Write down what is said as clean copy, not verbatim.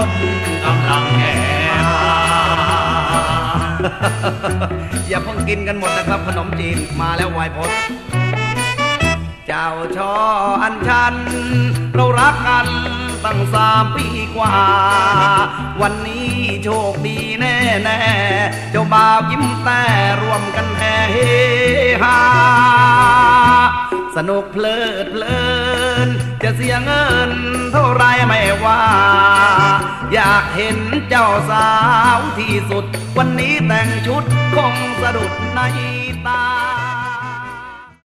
ถกำลังแห่มาอย่าเพิ่งกินกันหมดนะครับขนมจีนมาแล้ววายพจน์เจ้าช่ออัญชันเรารักกันตั้ง3 ปีกว่าวันนี้โชคดีแน่แน่เจ้าบ่าวยิ้มแต่รวมกันแห่เฮฮาสนุกเพลิดเพลินจะเสียเงินเท่าไรไม่ว่าอยากเห็นเจ้าสาวที่สุดวันนี้แต่งชุดคงสะดุดในตา